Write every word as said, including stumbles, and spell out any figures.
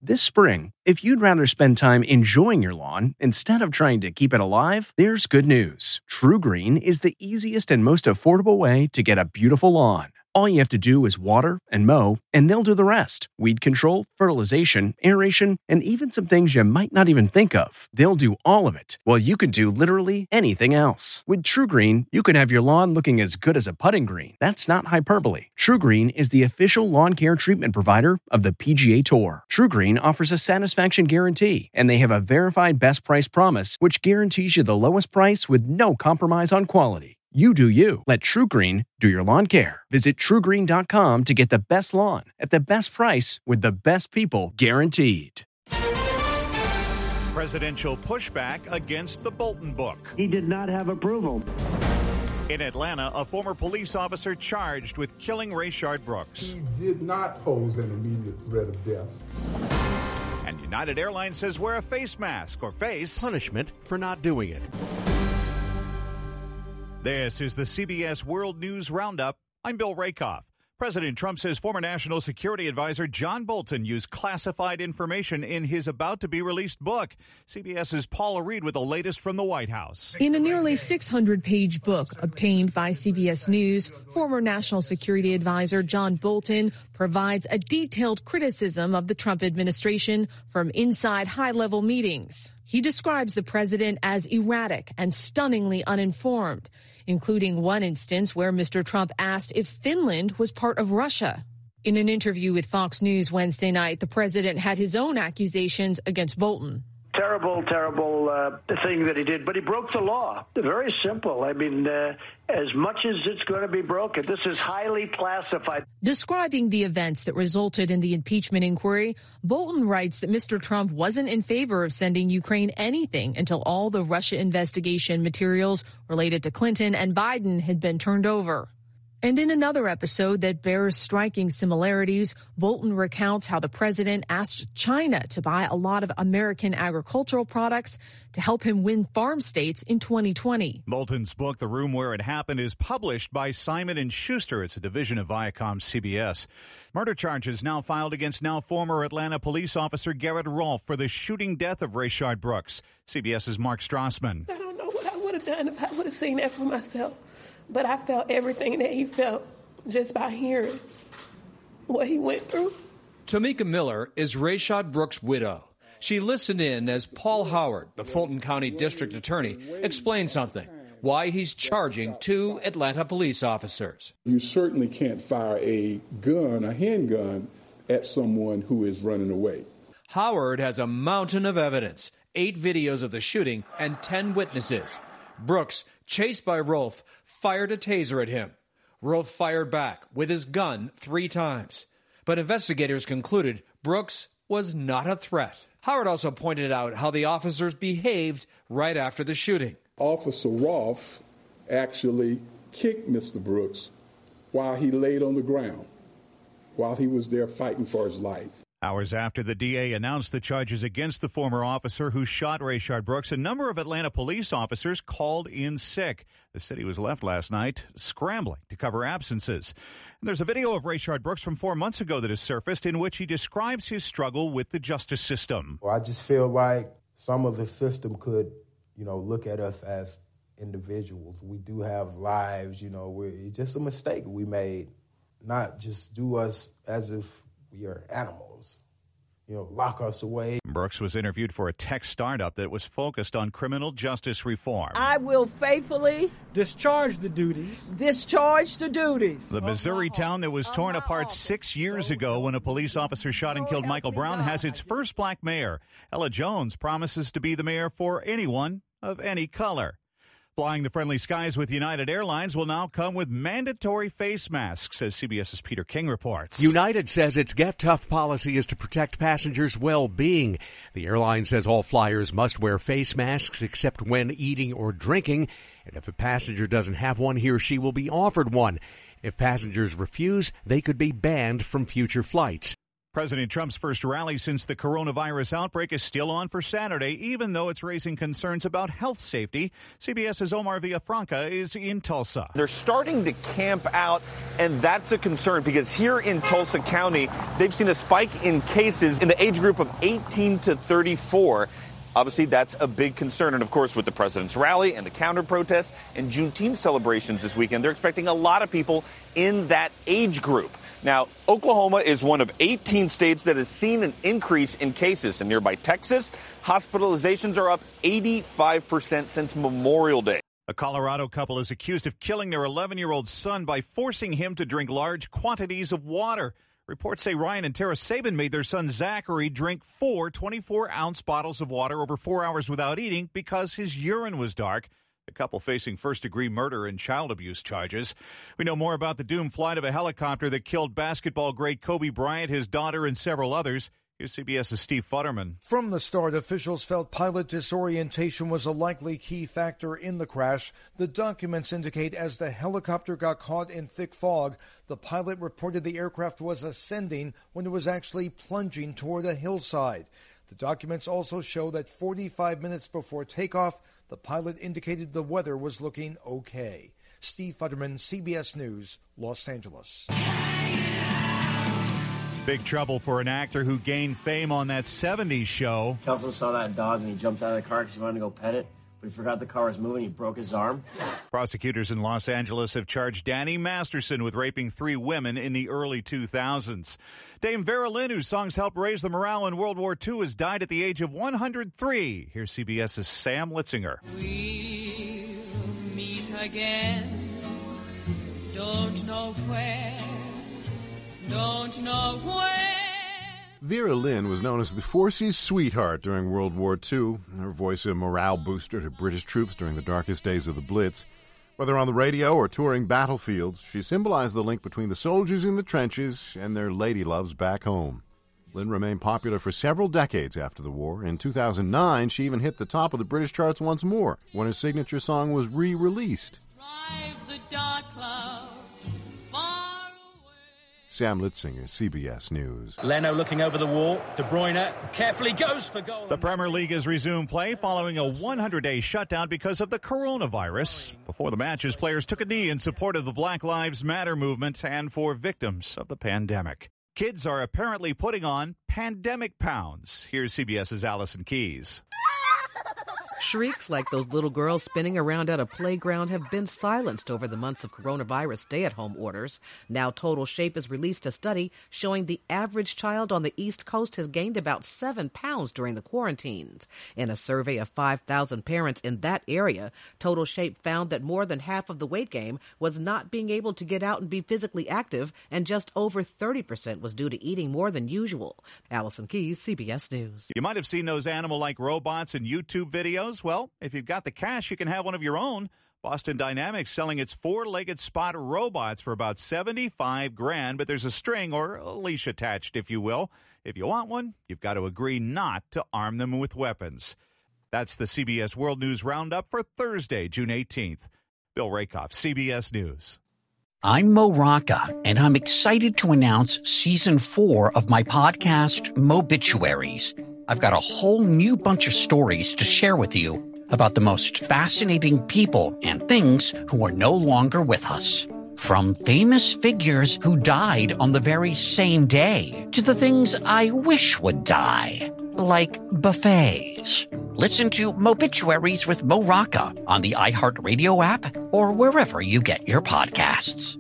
This spring, if you'd rather spend time enjoying your lawn instead of trying to keep it alive, there's good news. TruGreen is the easiest and most affordable way to get a beautiful lawn. All you have to do is water and mow, and they'll do the rest. Weed control, fertilization, aeration, and even some things you might not even think of. They'll do all of it, while you can do literally anything else. With TruGreen, you can have your lawn looking as good as a putting green. That's not hyperbole. TruGreen is the official lawn care treatment provider of the P G A Tour. TruGreen offers a satisfaction guarantee, and they have a verified best price promise, which guarantees you the lowest price with no compromise on quality. You do you. Let TruGreen do your lawn care. Visit True Green dot com to get the best lawn at the best price with the best people guaranteed. Presidential pushback against the Bolton book. He did not have approval. In Atlanta, a former police officer charged with killing Rayshard Brooks. He did not pose an immediate threat of death. And United Airlines says wear a face mask or face punishment for not doing it. This is the C B S World News Roundup. I'm Bill Rakoff. President Trump says former National Security Advisor John Bolton used classified information in his about-to-be-released book. CBS's Paula Reed with the latest from the White House. In a nearly six hundred page book obtained by C B S News, former National Security Advisor John Bolton provides a detailed criticism of the Trump administration from inside high-level meetings. He describes the president as erratic and stunningly uninformed, including one instance where Mister Trump asked if Finland was part of Russia. In an interview with Fox News Wednesday night, the president had his own accusations against Bolton. Terrible, terrible uh, thing that he did, but he broke the law. Very simple. I mean, uh, as much as it's going to be broken, this is highly classified. Describing the events that resulted in the impeachment inquiry, Bolton writes that Mister Trump wasn't in favor of sending Ukraine anything until all the Russia investigation materials related to Clinton and Biden had been turned over. And in another episode that bears striking similarities, Bolton recounts how the president asked China to buy a lot of American agricultural products to help him win farm states in twenty twenty. Bolton's book, The Room Where It Happened, is published by Simon and Schuster. It's a division of Viacom C B S. Murder charges now filed against now former Atlanta police officer Garrett Rolfe for the shooting death of Rayshard Brooks. CBS's Mark Strassman. I don't know what I would have done if I would have seen that for myself. But I felt everything that he felt just by hearing what he went through. Tamika Miller is Rayshard Brooks' widow. She listened in as Paul Howard, the Fulton County District Attorney, explained something, why he's charging two Atlanta police officers. You certainly can't fire a gun, a handgun, at someone who is running away. Howard has a mountain of evidence, eight videos of the shooting and ten witnesses. Brooks, chased by Rolfe, fired a taser at him. Rolfe fired back with his gun three times. But investigators concluded Brooks was not a threat. Howard also pointed out how the officers behaved right after the shooting. Officer Rolfe actually kicked Mister Brooks while he laid on the ground, while he was there fighting for his life. Hours after the D A announced the charges against the former officer who shot Rayshard Brooks, a number of Atlanta police officers called in sick. The city was left last night scrambling to cover absences. And there's a video of Rayshard Brooks from four months ago that has surfaced in which he describes his struggle with the justice system. Well, I just feel like some of the system could, you know, look at us as individuals. We do have lives, you know, we're, it's just a mistake we made. Not just do us as if we are animals, you know, lock us away. Brooks was interviewed for a tech startup that was focused on criminal justice reform. I will faithfully discharge the duties. Discharge the duties. The Missouri town that was torn apart six years ago when a police officer shot and killed Michael Brown has its first black mayor. Ella Jones promises to be the mayor for anyone of any color. Flying the friendly skies with United Airlines will now come with mandatory face masks, as CBS's Peter King reports. United says its Get Tough policy is to protect passengers' well-being. The airline says all flyers must wear face masks except when eating or drinking. And if a passenger doesn't have one, he or she will be offered one. If passengers refuse, they could be banned from future flights. President Trump's first rally since the coronavirus outbreak is still on for Saturday, even though it's raising concerns about health safety. CBS's Omar Villafranca is in Tulsa. They're starting to camp out, and that's a concern because here in Tulsa County, they've seen a spike in cases in the age group of eighteen to thirty-four. Obviously, that's a big concern. And, of course, with the president's rally and the counter-protests and Juneteenth celebrations this weekend, they're expecting a lot of people in that age group. Now, Oklahoma is one of eighteen states that has seen an increase in cases. In nearby Texas, hospitalizations are up eighty-five percent since Memorial Day. A Colorado couple is accused of killing their eleven-year-old son by forcing him to drink large quantities of water. Reports say Ryan and Tara Sabin made their son Zachary drink four twenty-four-ounce bottles of water over four hours without eating because his urine was dark. The couple facing first-degree murder and child abuse charges. We know more about the doomed flight of a helicopter that killed basketball great Kobe Bryant, his daughter, and several others. Here's CBS's Steve Futterman. From the start, officials felt pilot disorientation was a likely key factor in the crash. The documents indicate as the helicopter got caught in thick fog, the pilot reported the aircraft was ascending when it was actually plunging toward a hillside. The documents also show that forty-five minutes before takeoff, the pilot indicated the weather was looking okay. Steve Futterman, C B S News, Los Angeles. Big trouble for an actor who gained fame on that seventies show. Kelso saw that dog and he jumped out of the car because he wanted to go pet it, but he forgot the car was moving. He broke his arm. Prosecutors in Los Angeles have charged Danny Masterson with raping three women in the early two thousands. Dame Vera Lynn, whose songs helped raise the morale in World War Two, has died at the age of one hundred three. Here's CBS's Sam Litzinger. We'll meet again. Don't know where. Don't know where. Vera Lynn was known as the Forces' sweetheart during World War Two. Her voice a morale booster to British troops during the darkest days of the Blitz. Whether on the radio or touring battlefields, she symbolized the link between the soldiers in the trenches and their lady loves back home. Lynn remained popular for several decades after the war. In two thousand nine, she even hit the top of the British charts once more when her signature song was re-released. Drive the dark clouds far away. Sam Litzinger, C B S News. Leno looking over the wall. De Bruyne carefully goes for goal. The Premier League has resumed play following a one hundred day shutdown because of the coronavirus. Before the matches, players took a knee in support of the Black Lives Matter movement and for victims of the pandemic. Kids are apparently putting on pandemic pounds. Here's CBS's Allison Keyes. Shrieks like those little girls spinning around at a playground have been silenced over the months of coronavirus stay-at-home orders. Now Total Shape has released a study showing the average child on the East Coast has gained about seven pounds during the quarantines. In a survey of five thousand parents in that area, Total Shape found that more than half of the weight gain was not being able to get out and be physically active, and just over thirty percent was due to eating more than usual. Allison Keyes, C B S News. You might have seen those animal-like robots in YouTube videos. Well, if you've got the cash, you can have one of your own. Boston Dynamics selling its four-legged Spot robots for about seventy-five grand, but there's a string or a leash attached, if you will. If you want one, you've got to agree not to arm them with weapons. That's the C B S World News Roundup for Thursday, June eighteenth. Bill Rakoff, C B S News. I'm Mo Rocca, and I'm excited to announce season four of my podcast, Mobituaries. I've got a whole new bunch of stories to share with you about the most fascinating people and things who are no longer with us. From famous figures who died on the very same day to the things I wish would die, like buffets. Listen to Mobituaries with Mo Rocca on the iHeartRadio app or wherever you get your podcasts.